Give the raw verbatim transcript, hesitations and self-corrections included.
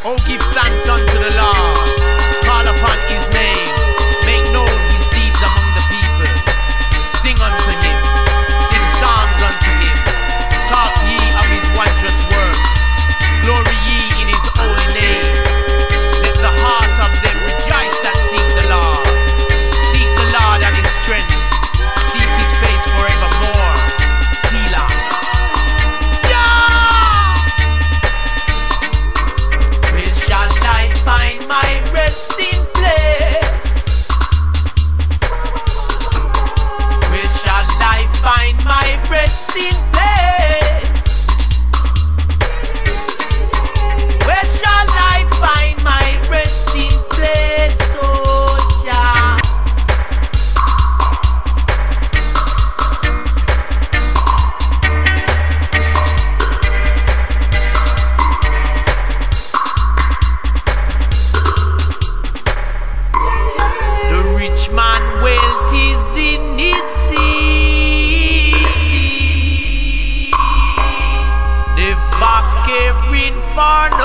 Oh, give thanks unto the Lord, call upon his name, make known his deeds among the people. Sing unto him, sing psalms unto him, talk ye of his wondrous works, glory ye in his holy name. Let the heart of them rejoice that seek the Lord. Seek the Lord and his strength, seek his face forevermore. Selah. Find my resting place. Where shall I find my resting place? Where shall I find my resting place, oh Jah? Man, wealth is in his city, never caring for no